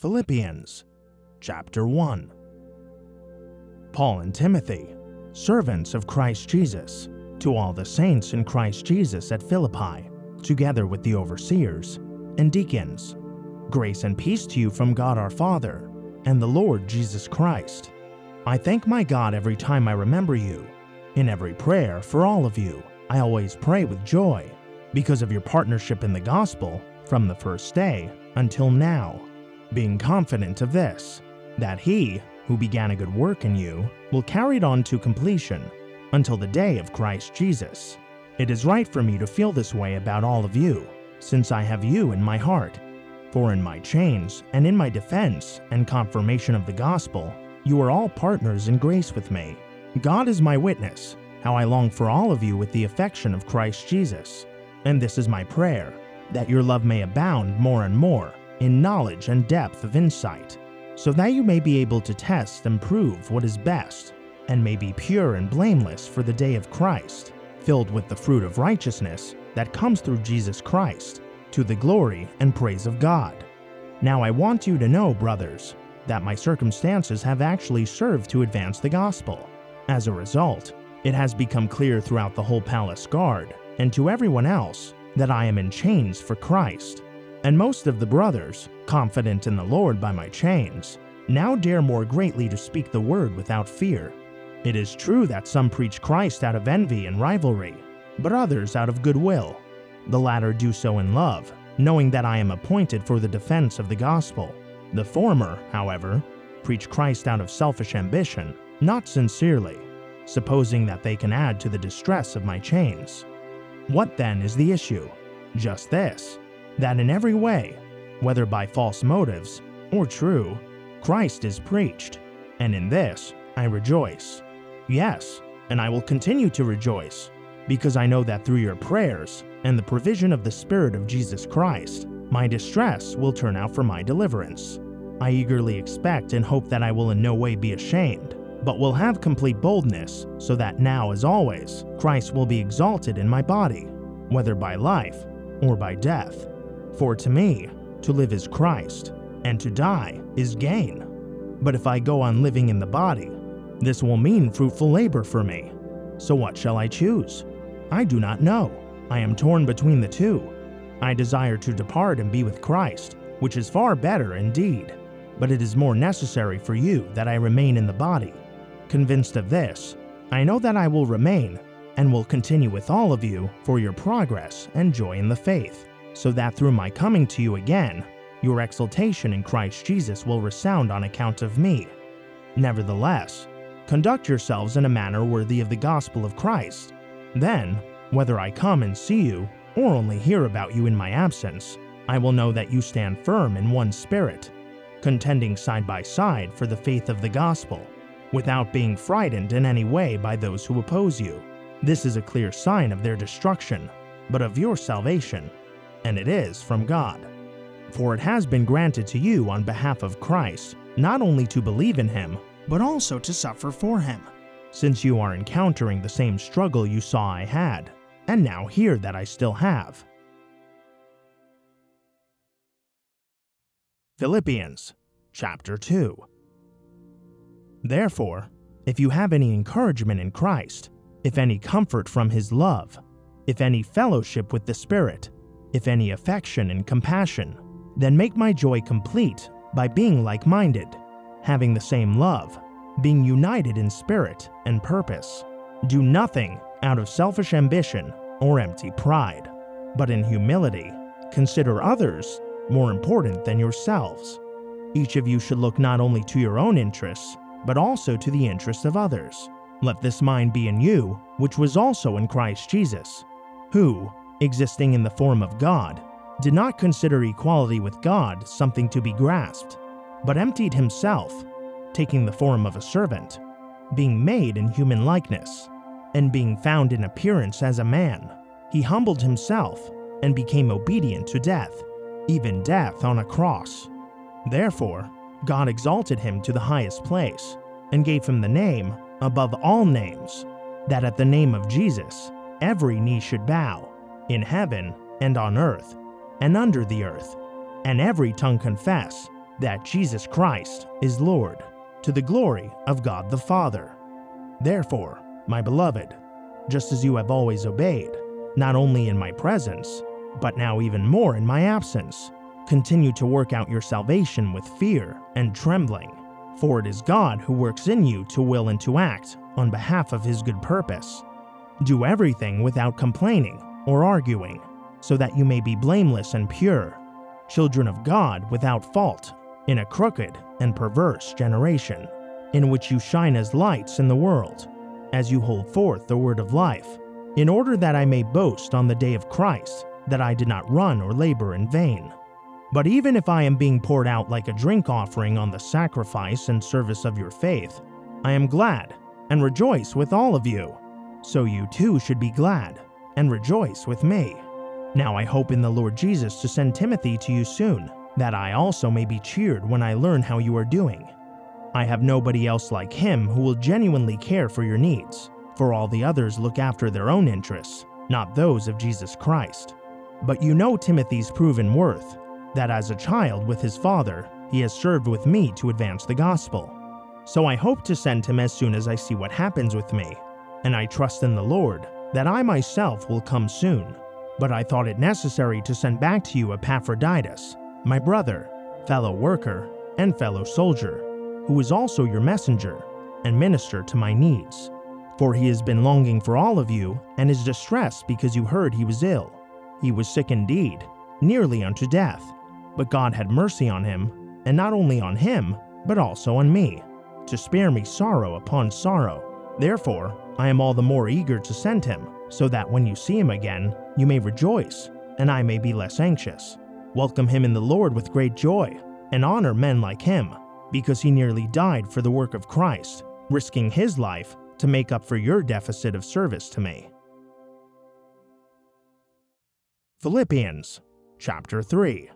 Philippians, chapter 1. Paul and Timothy, servants of Christ Jesus, to all the saints in Christ Jesus at Philippi, together with the overseers and deacons. Grace and peace to you from God our Father and the Lord Jesus Christ. I thank my God every time I remember you. In every prayer for all of you, I always pray with joy, because of your partnership in the gospel from the first day until now, being confident of this, that He who began a good work in you will carry it on to completion until the day of Christ Jesus. It is right for me to feel this way about all of you, since I have you in my heart. For in my chains and in my defense and confirmation of the gospel, you are all partners in grace with me. God is my witness, how I long for all of you with the affection of Christ Jesus. And this is my prayer, that your love may abound more and more in knowledge and depth of insight, so that you may be able to test and prove what is best, and may be pure and blameless for the day of Christ, filled with the fruit of righteousness that comes through Jesus Christ, to the glory and praise of God. Now I want you to know, brothers, that my circumstances have actually served to advance the gospel. As a result, it has become clear throughout the whole palace guard and to everyone else that I am in chains for Christ. And most of the brothers, confident in the Lord by my chains, now dare more greatly to speak the word without fear. It is true that some preach Christ out of envy and rivalry, but others out of goodwill. The latter do so in love, knowing that I am appointed for the defense of the gospel. The former, however, preach Christ out of selfish ambition, not sincerely, supposing that they can add to the distress of my chains. What then is the issue? Just this, that in every way, whether by false motives or true, Christ is preached, and in this I rejoice. Yes, and I will continue to rejoice, because I know that through your prayers and the provision of the Spirit of Jesus Christ, my distress will turn out for my deliverance. I eagerly expect and hope that I will in no way be ashamed, but will have complete boldness, so that now as always, Christ will be exalted in my body, whether by life or by death. For to me, to live is Christ, and to die is gain. But if I go on living in the body, this will mean fruitful labor for me. So what shall I choose? I do not know. I am torn between the two. I desire to depart and be with Christ, which is far better indeed. But it is more necessary for you that I remain in the body. Convinced of this, I know that I will remain and will continue with all of you for your progress and joy in the faith, so that through my coming to you again, your exultation in Christ Jesus will resound on account of me. Nevertheless, conduct yourselves in a manner worthy of the gospel of Christ. Then, whether I come and see you or only hear about you in my absence, I will know that you stand firm in one spirit, contending side by side for the faith of the gospel, without being frightened in any way by those who oppose you. This is a clear sign of their destruction, but of your salvation, and it is from God. For it has been granted to you on behalf of Christ, not only to believe in Him, but also to suffer for Him, since you are encountering the same struggle you saw I had, and now hear that I still have. Philippians, chapter 2. Therefore, if you have any encouragement in Christ, if any comfort from His love, if any fellowship with the Spirit, if any affection and compassion, then make my joy complete by being like-minded, having the same love, being united in spirit and purpose. Do nothing out of selfish ambition or empty pride, but in humility consider others more important than yourselves. Each of you should look not only to your own interests, but also to the interests of others. Let this mind be in you, which was also in Christ Jesus, who, existing in the form of God, did not consider equality with God something to be grasped, but emptied Himself, taking the form of a servant, being made in human likeness, and being found in appearance as a man, He humbled Himself and became obedient to death, even death on a cross. Therefore, God exalted Him to the highest place, and gave Him the name above all names, that at the name of Jesus every knee should bow, in heaven and on earth and under the earth, and every tongue confess that Jesus Christ is Lord, to the glory of God the Father. Therefore, my beloved, just as you have always obeyed, not only in my presence, but now even more in my absence, continue to work out your salvation with fear and trembling, for it is God who works in you to will and to act on behalf of his good purpose. Do everything without complaining or arguing, so that you may be blameless and pure, children of God without fault, in a crooked and perverse generation, in which you shine as lights in the world, as you hold forth the word of life, in order that I may boast on the day of Christ that I did not run or labor in vain. But even if I am being poured out like a drink offering on the sacrifice and service of your faith, I am glad and rejoice with all of you. So you too should be glad and rejoice with me. Now I hope in the Lord Jesus to send Timothy to you soon, that I also may be cheered when I learn how you are doing. I have nobody else like him who will genuinely care for your needs, for all the others look after their own interests, not those of Jesus Christ. But you know Timothy's proven worth, that as a child with his father, he has served with me to advance the gospel. So I hope to send him as soon as I see what happens with me, and I trust in the Lord that I myself will come soon. But I thought it necessary to send back to you Epaphroditus, my brother, fellow worker, and fellow soldier, who is also your messenger and minister to my needs. For he has been longing for all of you and is distressed because you heard he was ill. He was sick indeed, nearly unto death, but God had mercy on him, and not only on him, but also on me, to spare me sorrow upon sorrow. Therefore, I am all the more eager to send him, so that when you see him again, you may rejoice, and I may be less anxious. Welcome him in the Lord with great joy, and honor men like him, because he nearly died for the work of Christ, risking his life to make up for your deficit of service to me. Philippians chapter 3.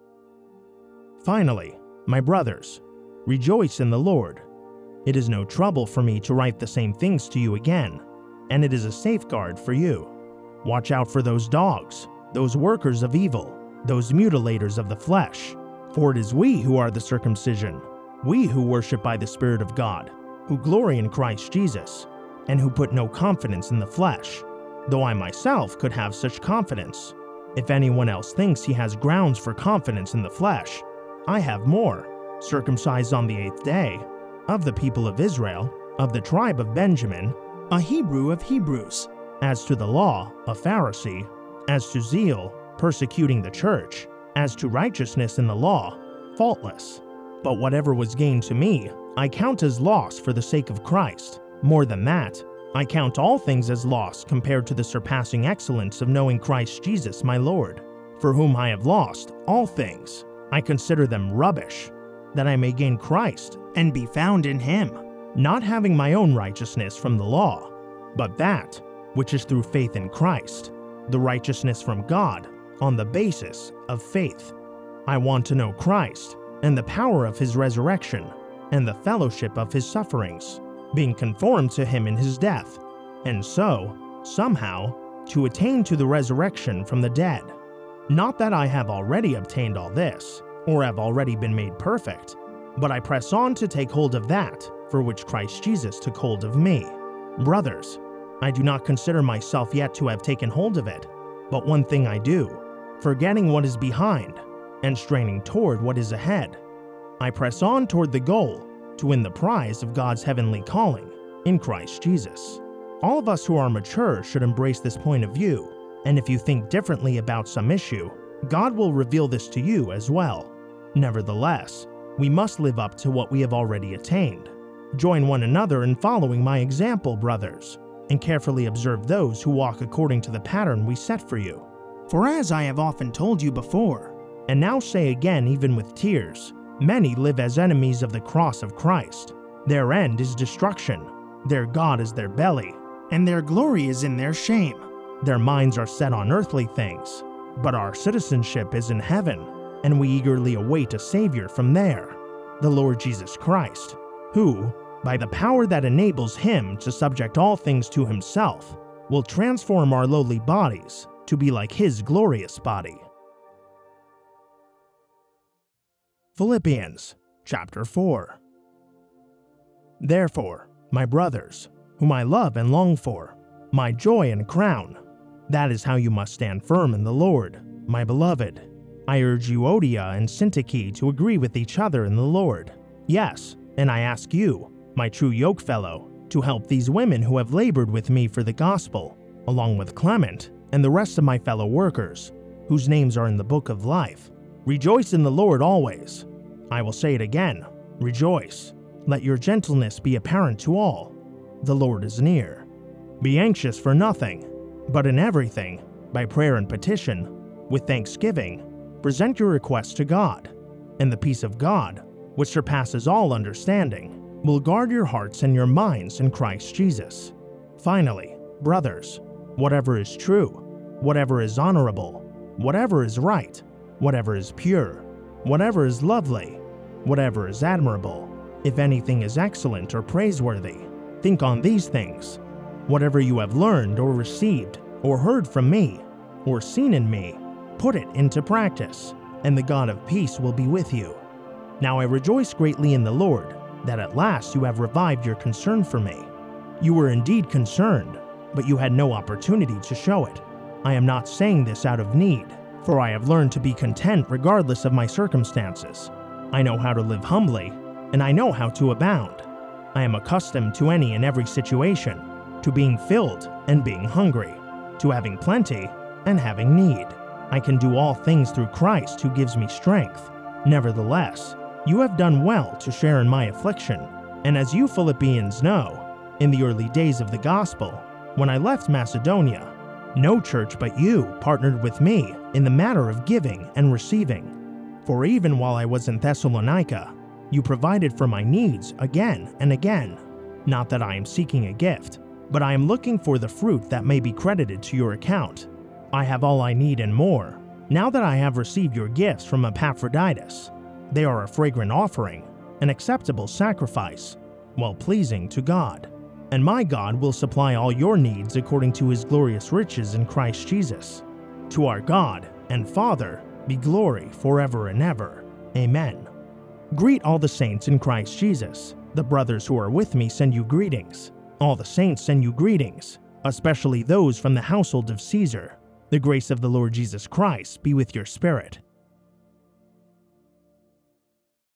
Finally, my brothers, rejoice in the Lord. It is no trouble for me to write the same things to you again, and it is a safeguard for you. Watch out for those dogs, those workers of evil, those mutilators of the flesh. For it is we who are the circumcision, we who worship by the Spirit of God, who glory in Christ Jesus, and who put no confidence in the flesh, though I myself could have such confidence. If anyone else thinks he has grounds for confidence in the flesh, I have more, circumcised on the 8th day, of the people of Israel, of the tribe of Benjamin, a Hebrew of Hebrews, as to the law, a Pharisee, as to zeal, persecuting the church, as to righteousness in the law, faultless. But whatever was gain to me, I count as loss for the sake of Christ. More than that, I count all things as loss compared to the surpassing excellence of knowing Christ Jesus my Lord, for whom I have lost all things. I consider them rubbish, that I may gain Christ and be found in him, not having my own righteousness from the law, but that which is through faith in Christ, the righteousness from God on the basis of faith. I want to know Christ and the power of his resurrection and the fellowship of his sufferings, being conformed to him in his death, and so, somehow, to attain to the resurrection from the dead. Not that I have already obtained all this, or have already been made perfect, but I press on to take hold of that for which Christ Jesus took hold of me. Brothers, I do not consider myself yet to have taken hold of it, but one thing I do, forgetting what is behind and straining toward what is ahead. I press on toward the goal to win the prize of God's heavenly calling in Christ Jesus. All of us who are mature should embrace this point of view, and if you think differently about some issue, God will reveal this to you as well. Nevertheless, we must live up to what we have already attained. Join one another in following my example, brothers, and carefully observe those who walk according to the pattern we set for you. For as I have often told you before, and now say again even with tears, many live as enemies of the cross of Christ. Their end is destruction, their God is their belly, and their glory is in their shame. Their minds are set on earthly things, but our citizenship is in heaven, and we eagerly await a Savior from there, the Lord Jesus Christ, who, by the power that enables him to subject all things to himself, will transform our lowly bodies to be like his glorious body. Philippians chapter 4. Therefore, my brothers, whom I love and long for, my joy and crown, that is how you must stand firm in the Lord, my beloved. I urge Euodia and Syntyche to agree with each other in the Lord. Yes, and I ask you, my true yokefellow, to help these women who have labored with me for the gospel, along with Clement and the rest of my fellow workers, whose names are in the book of life. Rejoice in the Lord always. I will say it again, rejoice. Let your gentleness be apparent to all. The Lord is near. Be anxious for nothing, but in everything, by prayer and petition, with thanksgiving, present your requests to God, and the peace of God, which surpasses all understanding, will guard your hearts and your minds in Christ Jesus. Finally, brothers, whatever is true, whatever is honorable, whatever is right, whatever is pure, whatever is lovely, whatever is admirable, if anything is excellent or praiseworthy, think on these things. Whatever you have learned or received or heard from me or seen in me, put it into practice, and the God of peace will be with you. Now I rejoice greatly in the Lord that at last you have revived your concern for me. You were indeed concerned, but you had no opportunity to show it. I am not saying this out of need, for I have learned to be content regardless of my circumstances. I know how to live humbly, and I know how to abound. I am accustomed to any and every situation, to being filled and being hungry, to having plenty and having need. I can do all things through Christ who gives me strength. Nevertheless, you have done well to share in my affliction. And as you Philippians know, in the early days of the gospel, when I left Macedonia, no church but you partnered with me in the matter of giving and receiving. For even while I was in Thessalonica, you provided for my needs again and again. Not that I am seeking a gift, but I am looking for the fruit that may be credited to your account. I have all I need and more, now that I have received your gifts from Epaphroditus. They are a fragrant offering, an acceptable sacrifice, well-pleasing to God. And my God will supply all your needs according to his glorious riches in Christ Jesus. To our God and Father be glory forever and ever. Amen. Greet all the saints in Christ Jesus. The brothers who are with me send you greetings. All the saints send you greetings, especially those from the household of Caesar. The grace of the Lord Jesus Christ be with your spirit.